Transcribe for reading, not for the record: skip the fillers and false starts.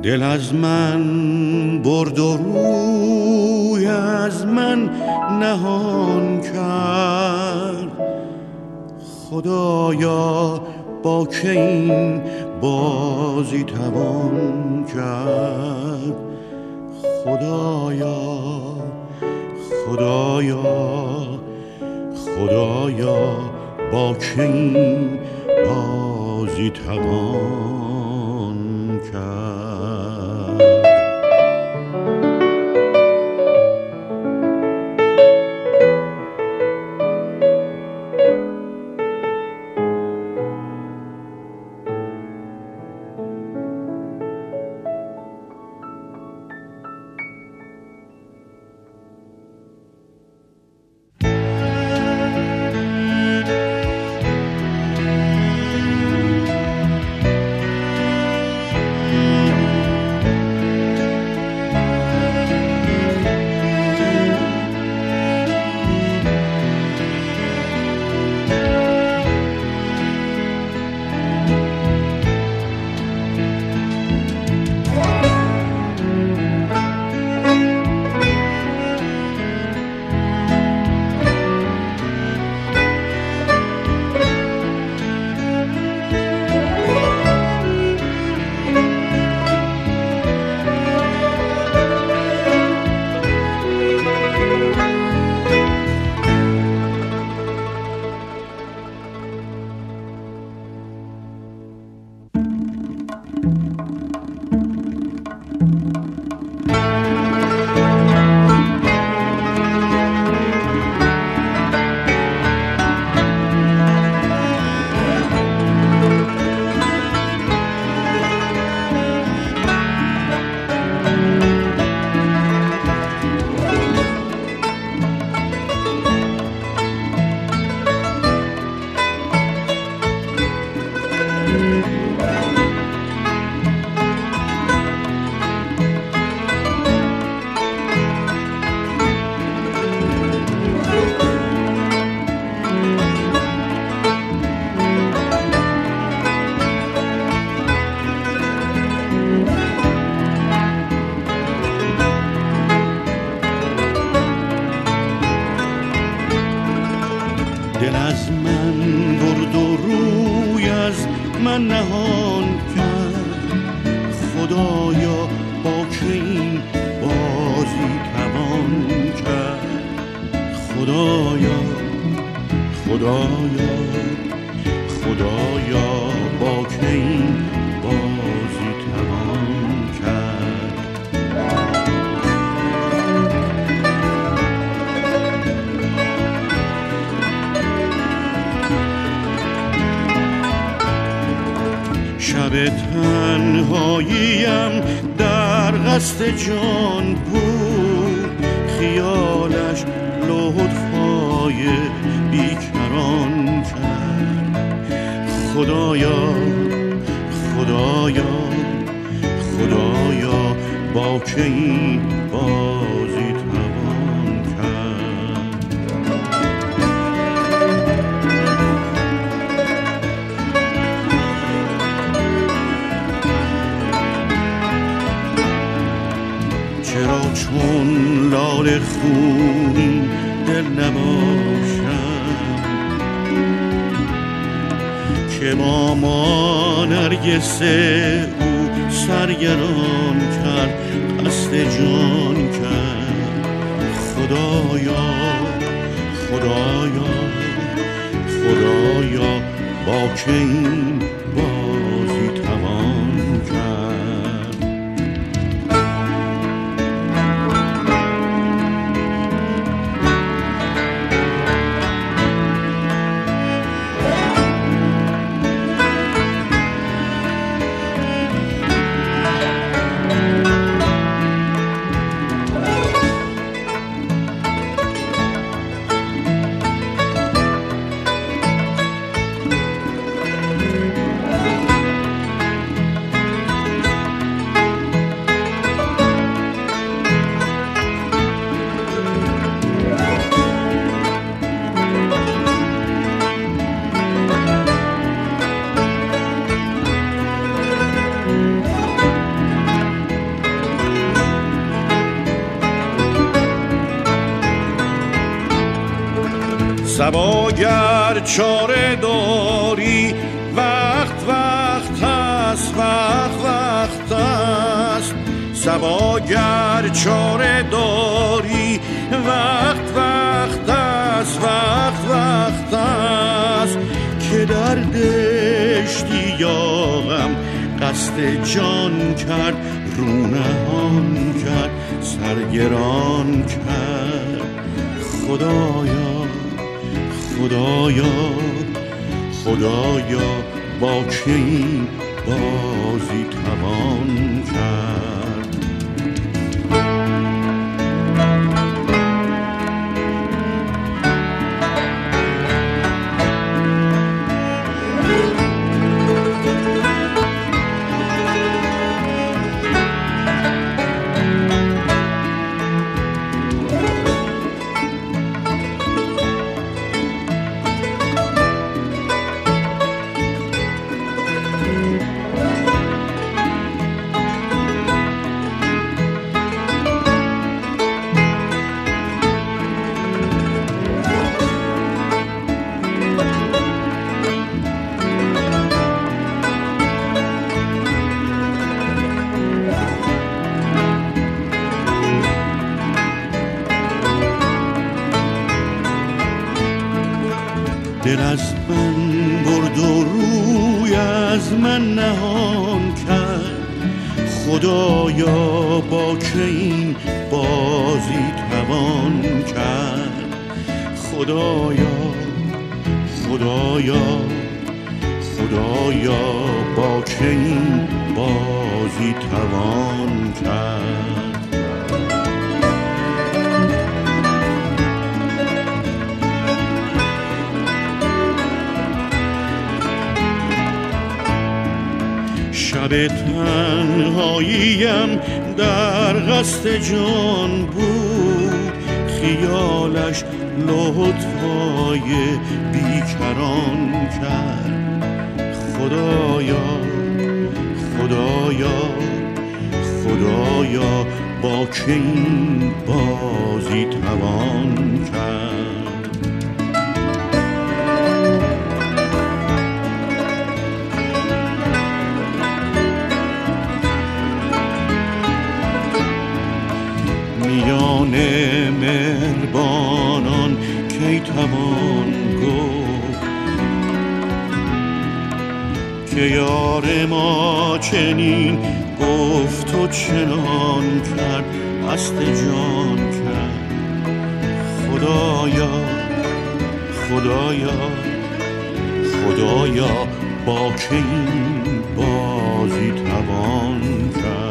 دل از من برد و روی از من نهان کرد. خدایا با که این بازی توان کرد. خدایا خدایا خدایا با که این بازی توان کرد. دل از من برد و روی از من نهان کرد. خدایا با که این بازی توان کرد. خدایا خدایا خدایا با که این بازی توان کرد. شب تنهاییم در قصد جان بود. خیالش لطفای بیکران کرد. خدایا خدایا خدایا با که این بازی توان کرد. چرا چون لاله خونین دل نباشم که با ما نرگس او سرگران کرد. قصد جان کرد. خدایا خدایا خدایا با که این بازی توان کرد. صبا گر چاره داری وقت وقت است، وقت وقت است. صبا گر چاره داری وقت وقت است، وقت وقت است. که در دشتی یاغم قصد جان کرد، رو نهان کرد، سرگران کرد. خدایا خدایا خدایا با که این بازی توان کرد. دل از من برد و روی از من نهان کرد. خدایا با که این بازی توان کرد. خدایا خدایا خدایا با که این بازی توان کرد. شب تنهاییم در قصد جان بود، خیالش لطفای بیکران کرد. خدایا خدایا خدایا با که این بازی توان کرد. میان مهربانان کی توان گفت که یار ما چنین گفت و چنان کرد، قصد جان کرد. خدایا خدایا خدایا با که این بازی توان کرد.